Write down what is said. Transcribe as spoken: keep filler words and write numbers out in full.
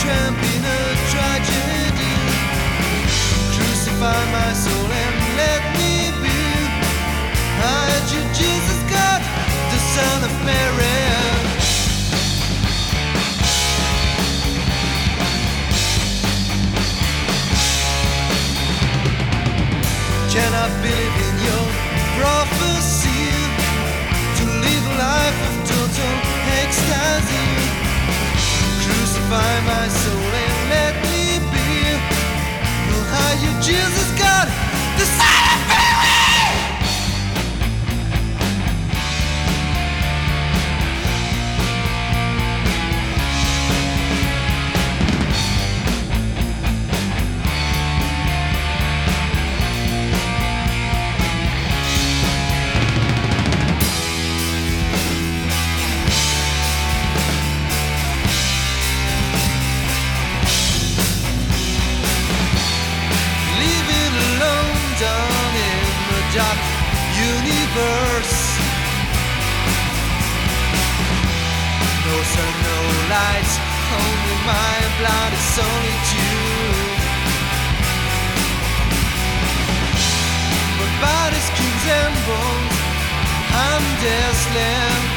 tramp in a tragedy. Crucify my soul and let me be. I had you, Jesus God, the Son of Mary. Cannot believe in your prophecy to live a life of total ecstasy. Crucify my soul and let me be. Will hide you, Jesus God, the Son of Mary. Dark universe. No sun, no lights, only my blood is solitude. But bodies, kings and bones, I'm their slave.